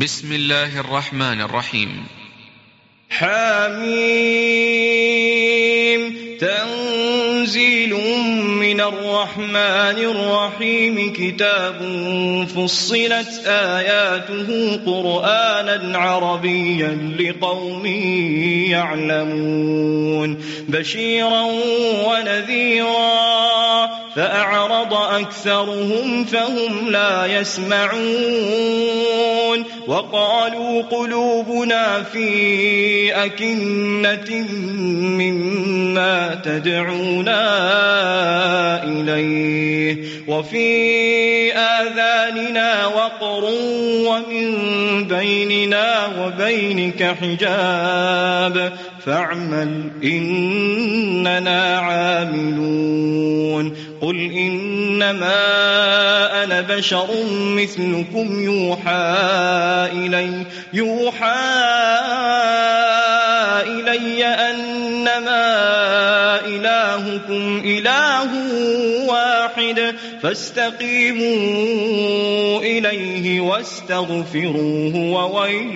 بسم الله الرحمن الرحيم. حميم تنزيل من الرحمن الرحيم كتاب فصلت آياته قرآنا عربيا لقوم يعلمون بشيرا ونذيرا فأعرض أكثرهم فهم لا يسمعون وقالوا قلوبنا في أكنة مما تدعونا إليه وفي آذاننا وقر ومن بيننا وبينك حجاب فاعمل إننا عاملون قل إنما أنا بشر مثلكم يوحى إلي أنما إلهكم إله واحد فاستقيموا إليه واستغفروه وويل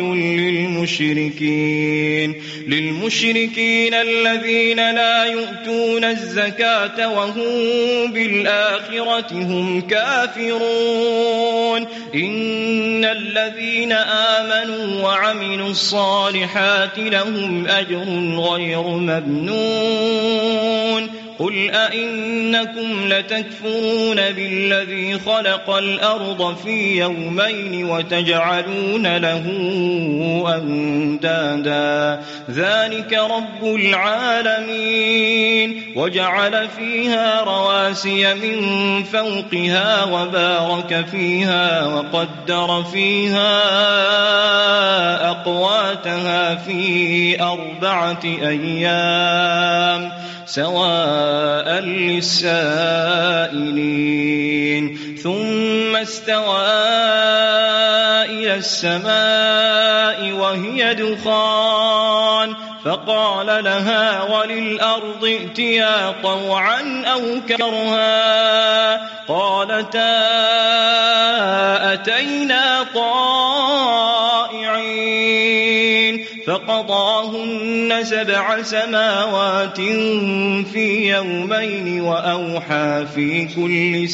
للمشركين الذين لا يؤتون الزكاة وهم بالآخرة هم كافرون إن الذين آمنوا وعملوا الصالحات لهم أجر غير ممنون قل أئنكم لتكفرون بالذي خلق الأرض في يومين وتجعلون له أندادا ذلك رب العالمين وجعل فيها رواسي من فوقها وبارك فيها وقدر فيها أقواتها في 4 أيام سواء للسائلين ثم استوى إلى السماء وهي دخان فقال لها وللأرض ائتيا طوعا أو كرها قالتا أتينا طائعين فقضاهن 7 سماوات في يومين وأوحى في كل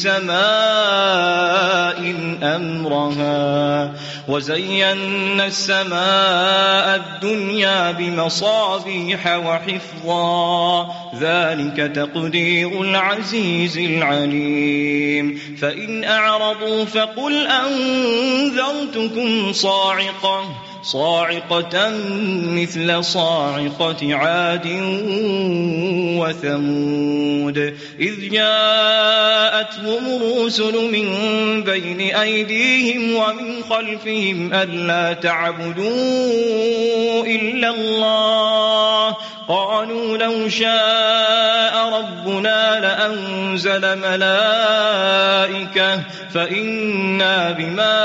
سماء أمرها وزينا السماء الدنيا بمصابيح وحفظا ذلك تقدير العزيز العليم فإن أعرضوا فقل أنذرتكم صاعقة مثل صاعقة عاد وثمود إذ جاءتهم الرسل من بين أيديهم ومن خلفهم ألا تعبدوا إلا الله قالوا لو شاء ربنا لأنزل ملائكة فإنا بما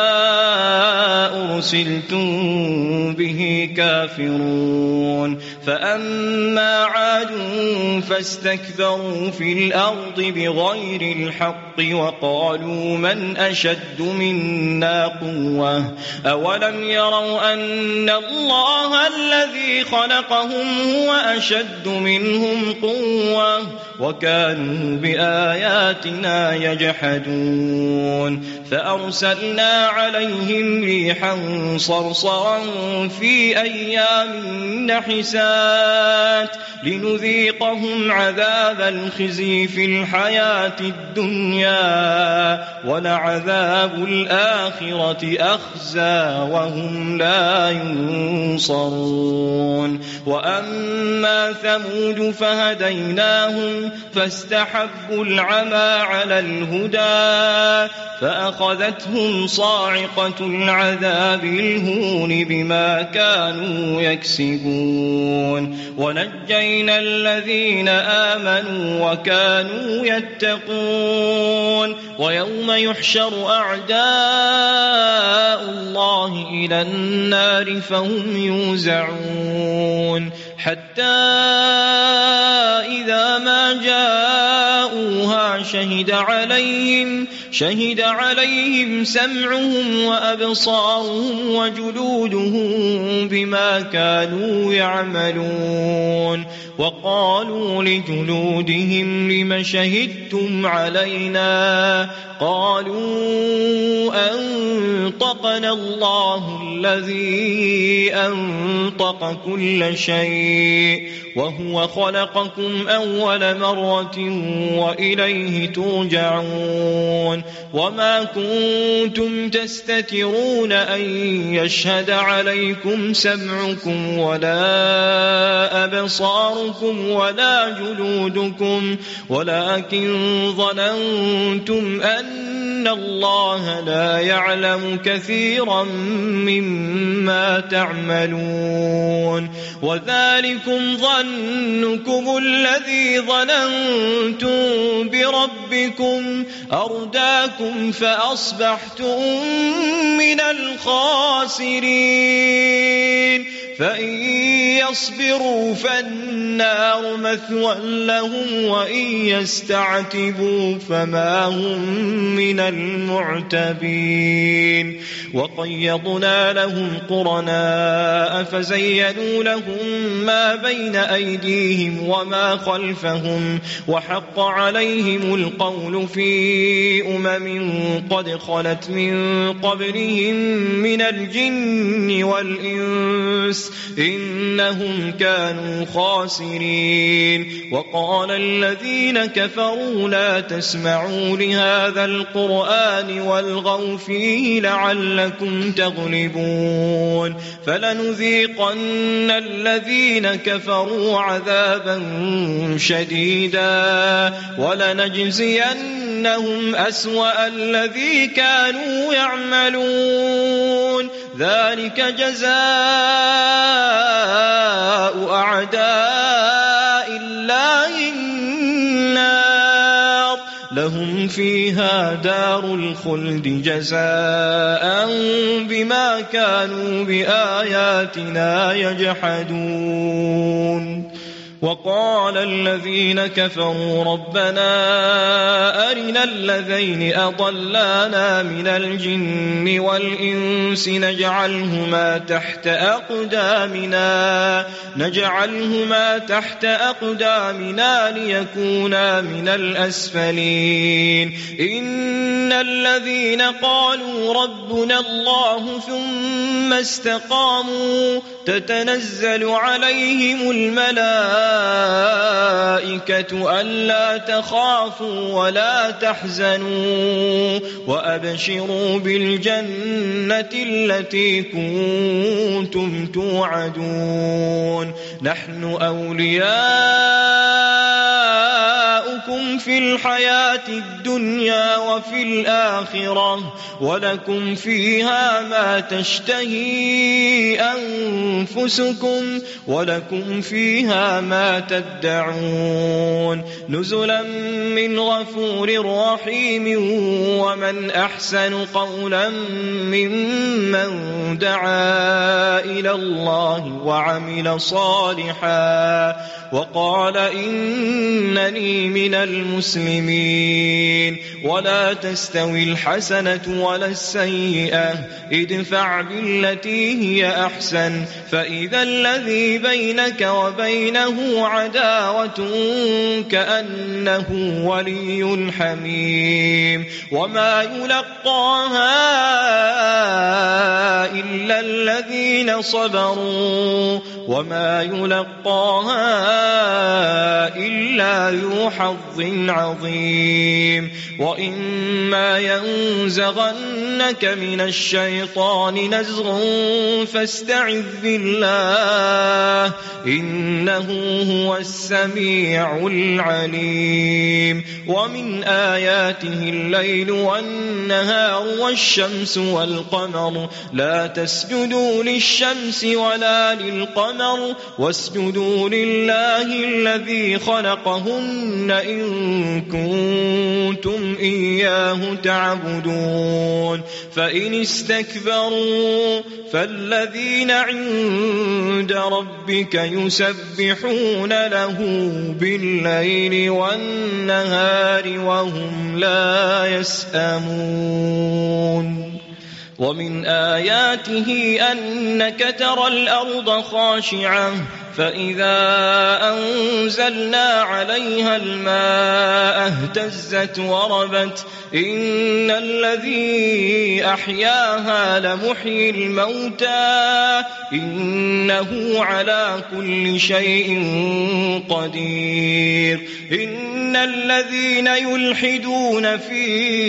أرسلتم به كافرون فأما عاد فاستكبروا في الأرض بغير الحق وقالوا من أشد منا قوة أولم يروا أن الله الذي خلقهم هو أشد منهم قوة وكانوا بآياتنا يجحدون فأرسلنا عليهم ريحا صرصرا في أيام نحسات لنذيقهم عذاب الخزي في الحياة الدنيا ولعذاب الآخرة أخزى وهم لا ينصرون وأما ثمود فهديناهم فاستحبوا العمى على الهدى فأخذتهم صاعقة العذاب الهون بما كانوا يكسبون ونجينا الذين آمنوا وكانوا يتقون ويوم يحشر أعداء الله إلى النار فهم يوزعون حتى إذا ما جاءوها شهد عليهم شهد عليهم سمعهم وأبصارهم وجلودهم بما كانوا يعملون. وقالوا لجلودهم لم شهدتم علينا؟ قالوا أنطقنا الله الذي أنطق كل شيء وهو خلقكم أول مرة وإليه ترجعون. وما كنتم تستترون أن يشهد عليكم سمعكم ولا أبصاركم ولا جلودكم ولكن ظننتم أن الله لا يعلم كثيرا مما تعملون. وذلكم ظنكم الذي ظننتم بربكم أرداكم فأصبحتم من الخاسرين. فإن يصبروا فالنار مثوى لهم وإن يستعتبوا فما هم من المعتبين. وقيضنا لهم قرناء فزينوا لهم ما بين أيديهم وما خلفهم وحق عليهم القول في قد خلت من قبلهم من الجن والإنس إنهم كانوا خاسرين. وقال الذين كفروا لا تسمعوا لهذا القرآن والغوا فيه لعلكم تغلبون. فلنذيقن الذين كفروا عذابا شديدا ولنجزينهم أسوأ الذي كانوا يعملون. ذلك جزاء أعداء الله النار لهم فيها دار الخلد جزاء بما كانوا بآياتنا يجحدون. وقال الذين كفروا ربنا أرنا الذين أضلانا من الجن والإنس نجعلهما تحت أقدامنا ليكونا من الأسفلين. إن الذين قالوا ربنا الله ثم استقاموا تتنزل عليهم الملائكة ألا تخافوا ولا تحزنوا وأبشروا بالجنة التي كنتم توعدون. نحن أولياؤكم في الحياة الدنيا وفي الآخرة ولكم فيها ما تشتهي أنفسكم ولكم فيها ما تدعون. نزلا من غفور رحيم. ومن أحسن قولا ممن دعا إلى الله وعمل صالحا وقال إنني من المسلمين. ولا تستوي الحسنة ولا السيئة ادفع بالتي هي أحسن فإذا الذي بينك وبينه عداوة كأنه ولي حميم. وما يلقاها إلا الذين صبروا وما يلقاها إلا ذو حظ عظيم. وإما ينزغنك من الشيطان نزغ فاستعذ بالله إنه هو السميع العليم. ومن آياته الليل والنهار والشمس والقمر لا تسجدوا للشمس ولا للقمر واسجدوا لله الذي خلقهن إن كنتم إياه تعبدون فإن استكبروا فالذين عند ربك يسبحون له بالليل والنهار وهم لا يسأمون ومن آياته أنك ترى الأرض خاشعة فإذا أنزلنا عليها الماء اهتزت وربت إن الذي أحياها لمحيي الموتى إنه على كل شيء قدير إن الذين يلحدون في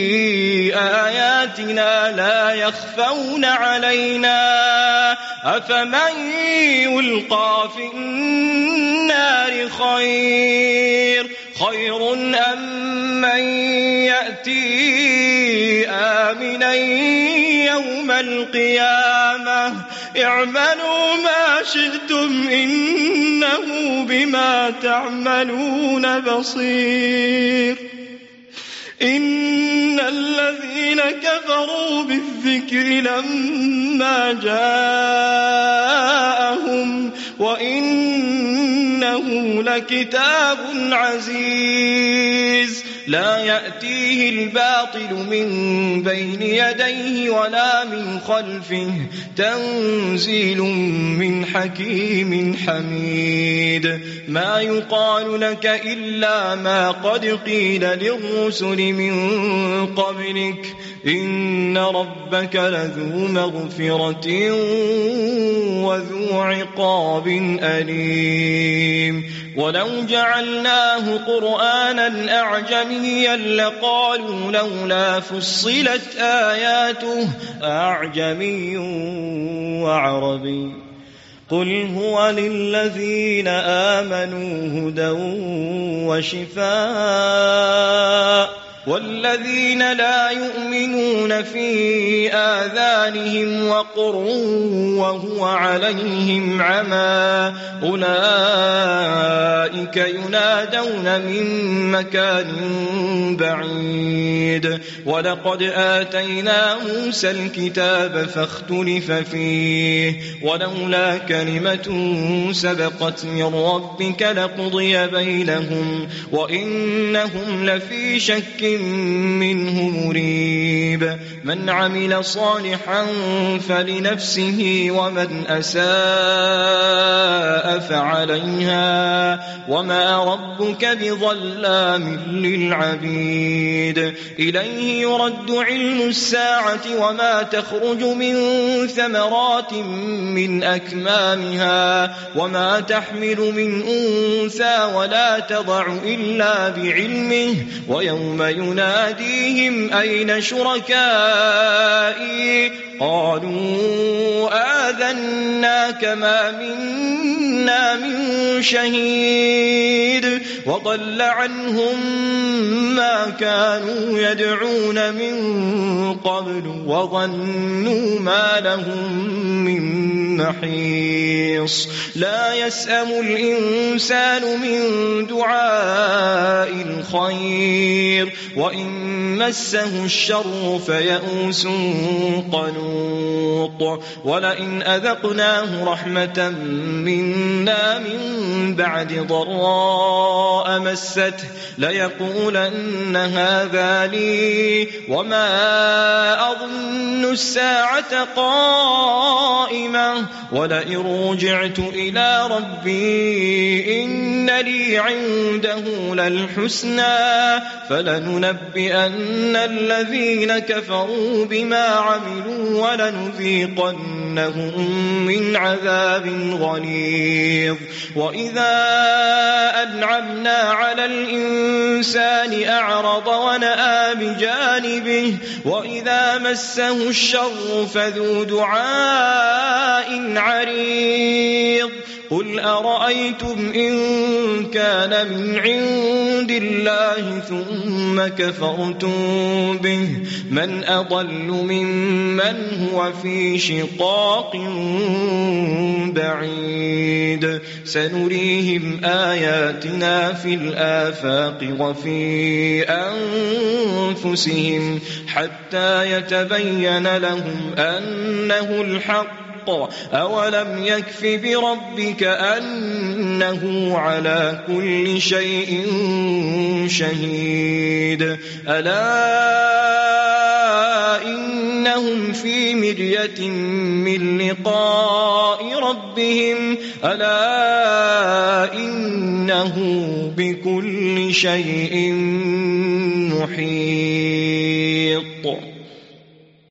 آياتنا لا يخفون علينا أفمن يلقى في النار خير أم من يأتي آمنا يوم القيامة اعملوا ما شئتم إنه بما تعملون بصير إن الذين كفروا بالذكر لما جاءهم وإنه لكتاب عزيز لا يأتيه الباطل من بين يديه ولا من خلفه تنزيل من حكيم حميد ما يقال لك إلا ما قد قيل للرسل من قبلك إن ربك لذو مغفرة وذو عقاب أليم ولو جعلناه قرآنا أعجميا لقالوا لولا فصلت آياته أعجمي وعربي قل هو للذين آمنوا هدى وشفاء والذين لا يؤمنون في آذانهم وقر وهو عليهم عمى أولئك ينادون من مكان بعيد ولقد آتينا موسى الكتاب فاختلف فيه ولولا كلمة سبقت من ربك لقضي بينهم وإنهم لفي شك منه مريب من عمل صالحا فلنفسه ومن أساء فعليها وما ربك بظلام للعبيد إليه يرد علم الساعة وما تخرج من ثمرات من أكمامها وما تحمل من أنثى ولا تضع إلا بعلمه ويوم يناديهم أين شركائي قالوا آذناك ما منا من شهيد وضل عنهم ما كانوا يدعون من قبل وظنوا ما لهم من محيص لا يسأم الإنسان من دعاء الخير وإن مسه الشر فيئوس قنوط ولئن أذقناه رحمة منا من بعد ضراء مسته ليقولن هذا لي وما أظن الساعة قائمة ولئن رجعت إلى ربي إن لي عنده للحسنى فلننبئن الذين كفروا بما عملوا ولنذيقنهم من عذاب غليظ وإذا أنعمنا على الإنسان أعرض ونأى بجانبه وإذا مسه الشر فذو دعاء عريض قل أرأيتم إن كان من عند الله ثم كفرتم به من أضل ممن هو في شقاق بعيد سنريهم آياتنا في الآفاق وفي أنفسهم حتى يتبين لهم أنه الحق أولم يكف بربك أنه على كل شيء شهيد ألا إنهم في مرية من لقاء ربهم ألا إنه بكل شيء محيط